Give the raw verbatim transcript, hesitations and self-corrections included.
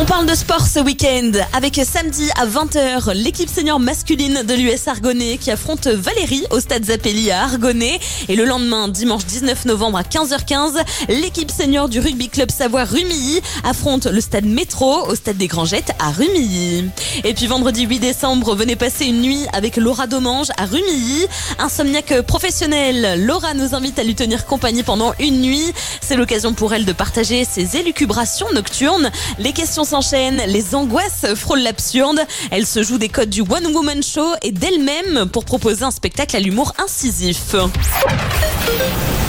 parle de sport ce week-end avec samedi à vingt heures l'équipe senior masculine de l'U S Argonnet qui affronte Valérie au stade Zappelli à Argonnet. Et le lendemain, dimanche dix-neuf novembre à quinze heures quinze, l'équipe senior du rugby club Savoie Rumilly affronte le stade Métro au stade des Grangettes à Rumilly. Et puis vendredi huit décembre, venez passer une nuit avec Laura Domange à Rumilly. Insomniaque professionnelle, Laura nous invite à lui tenir compagnie pendant une nuit. C'est l'occasion pour elle de partager ses élucubrations nocturnes. Les questions s'enchaînent, les angoisses frôlent l'absurde. Elle se joue des codes du One Woman Show et d'elle-même pour proposer un spectacle à l'humour incisif.